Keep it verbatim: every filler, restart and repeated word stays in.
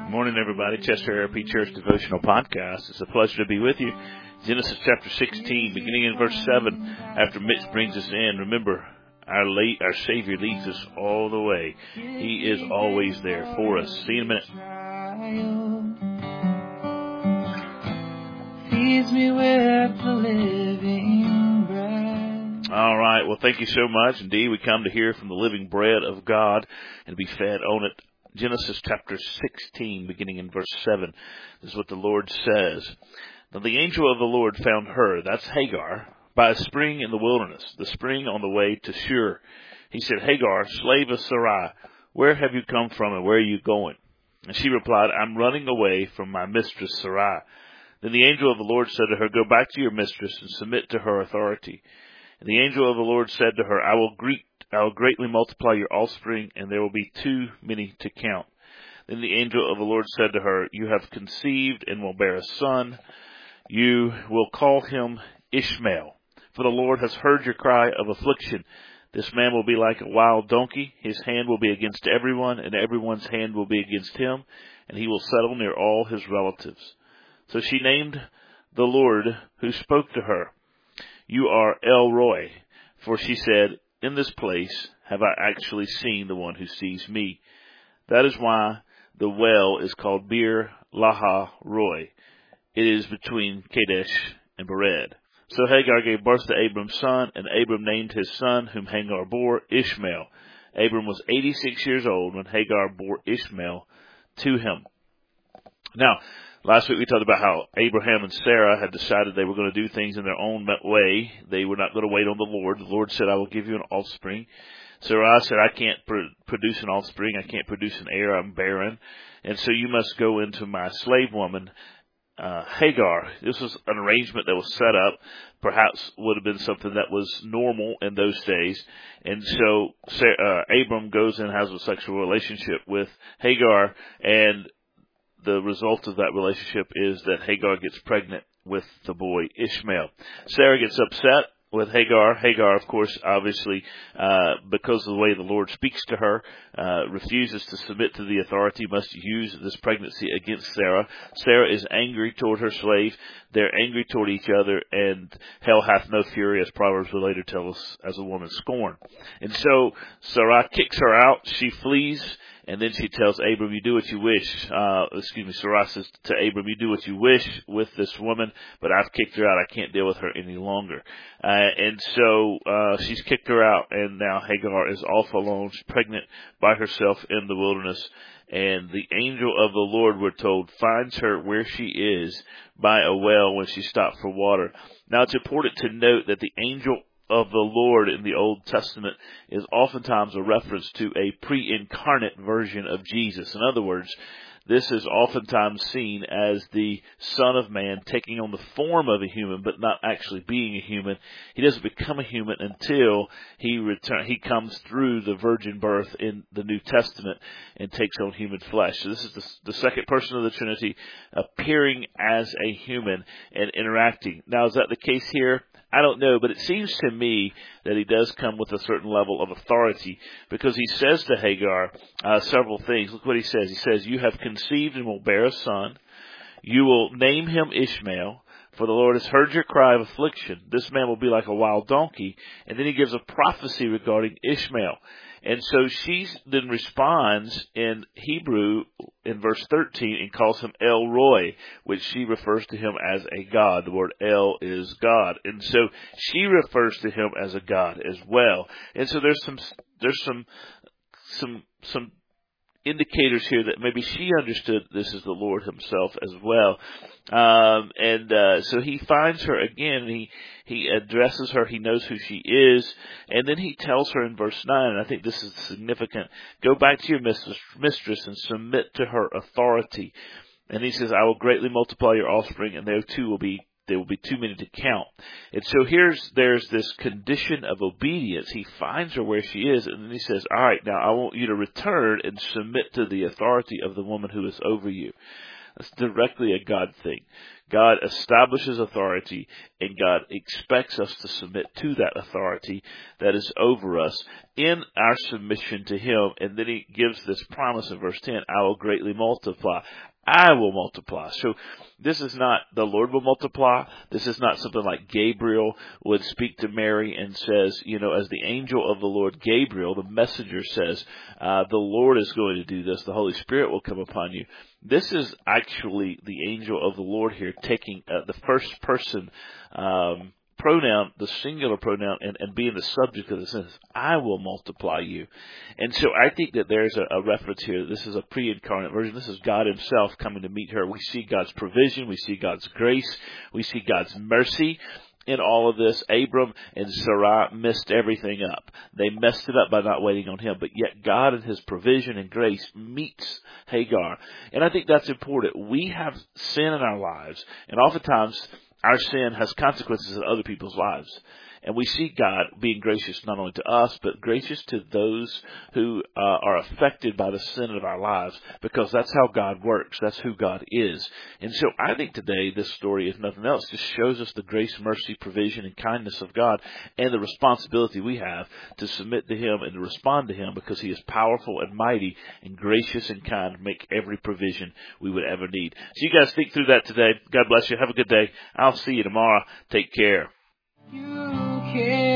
Morning, everybody. Chester A R P Church Devotional Podcast. It's a pleasure to be with you. Genesis chapter sixteen, beginning in verse seven. After Mitch brings us in, remember, our late, our Savior leads us all the way. He is always there for us. See you in a minute. Feeds me with the living bread. All right. Well, thank you so much. Indeed, we come to hear from the living bread of God and be fed on it. Genesis chapter sixteen, beginning in verse seven. This is what the Lord says. Now the angel of the Lord found her, that's Hagar, by a spring in the wilderness, the spring on the way to Shur. He said, Hagar, slave of Sarai, where have you come from and where are you going? And she replied, I'm running away from my mistress Sarai. Then the angel of the Lord said to her, go back to your mistress and submit to her authority. And the angel of the Lord said to her, I will greet I will greatly multiply your offspring, and there will be too many to count. Then the angel of the Lord said to her, you have conceived and will bear a son. You will call him Ishmael, for the Lord has heard your cry of affliction. This man will be like a wild donkey. His hand will be against everyone, and everyone's hand will be against him, and he will settle near all his relatives. So she named the Lord who spoke to her, You are El Roi, for she said, in this place have I actually seen the one who sees me. That is why the well is called Bir Laha Roi. It is between Kadesh and Bered. So Hagar gave birth to Abram's son, and Abram named his son, whom Hagar bore, Ishmael. Abram was eighty-six years old when Hagar bore Ishmael to him. Now, last week we talked about how Abraham and Sarah had decided they were going to do things in their own way. They were not going to wait on the Lord. The Lord said, I will give you an offspring. Sarai said, I can't pr- produce an offspring. I can't produce an heir. I'm barren. And so you must go into my slave woman, uh, Hagar. This was an arrangement that was set up. Perhaps would have been something that was normal in those days. And so Sarah, uh, Abram goes and has a sexual relationship with Hagar, and the result of that relationship is that Hagar gets pregnant with the boy Ishmael. Sarah gets upset with Hagar. Hagar, of course, obviously, uh, because of the way the Lord speaks to her, uh, refuses to submit to the authority, must use this pregnancy against Sarah. Sarah is angry toward her slave. They're angry toward each other, and hell hath no fury, as Proverbs will later tell us, as a woman scorned. And so Sarah kicks her out. She flees. And then she tells Abram, you do what you wish. Uh, excuse me, Sarai says to Abram, you do what you wish with this woman, but I've kicked her out. I can't deal with her any longer. Uh, and so, uh, she's kicked her out, and now Hagar is off alone. She's pregnant by herself in the wilderness. And the angel of the Lord, we're told, finds her where she is by a well when she stopped for water. Now, it's important to note that the angel of the Lord in the Old Testament is oftentimes a reference to a pre-incarnate version of Jesus. In other words, this is oftentimes seen as the Son of Man taking on the form of a human, but not actually being a human. He doesn't become a human until he return. He comes through the virgin birth in the New Testament and takes on human flesh. So this is the, the second person of the Trinity appearing as a human and interacting. Now, is that the case here? I don't know, but it seems to me that he does come with a certain level of authority, because he says to Hagar uh, several things. Look what he says. He says, you have conceived and will bear a son. You will name him Ishmael, for the Lord has heard your cry of affliction. This man will be like a wild donkey. And then he gives a prophecy regarding Ishmael. And so she then responds in Hebrew in verse thirteen and calls him El Roi, which she refers to him as a God. The word El is God. And so she refers to him as a God as well. And so there's some, there's some, some, some indicators here that maybe she understood this is the Lord himself as well. Um, and, uh, so he finds her again, and he, he addresses her, he knows who she is, and then he tells her in verse nine, and I think this is significant, go back to your mistress, mistress and submit to her authority. And he says, I will greatly multiply your offspring, and there too will be There will be too many to count. And so here's, there's this condition of obedience. He finds her where she is, and then he says, all right, now I want you to return and submit to the authority of the woman who is over you. That's directly a God thing. God establishes authority, and God expects us to submit to that authority that is over us in our submission to Him. And then He gives this promise in verse ten, I will greatly multiply. I will multiply. So this is not the Lord will multiply. This is not something like Gabriel would speak to Mary and says, you know, as the angel of the Lord, Gabriel, the messenger, says, uh, the Lord is going to do this. The Holy Spirit will come upon you. This is actually the angel of the Lord here taking uh, the first person um pronoun, the singular pronoun, and, and being the subject of the sentence. I will multiply you. And so I think that there's a, a reference here. This is a pre-incarnate version. This is God Himself coming to meet her. We see God's provision. We see God's grace. We see God's mercy in all of this. Abram and Sarai messed everything up. They messed it up by not waiting on Him. But yet God in His provision and grace meets Hagar. And I think that's important. We have sin in our lives. And oftentimes our sin has consequences in other people's lives. And we see God being gracious not only to us, but gracious to those who uh, are affected by the sin of our lives, because that's how God works. That's who God is. And so I think today this story, if nothing else, just shows us the grace, mercy, provision, and kindness of God, and the responsibility we have to submit to Him and to respond to Him, because He is powerful and mighty and gracious and kind to make every provision we would ever need. So you guys think through that today. God bless you. Have a good day. I'll see you tomorrow. Take care. You care.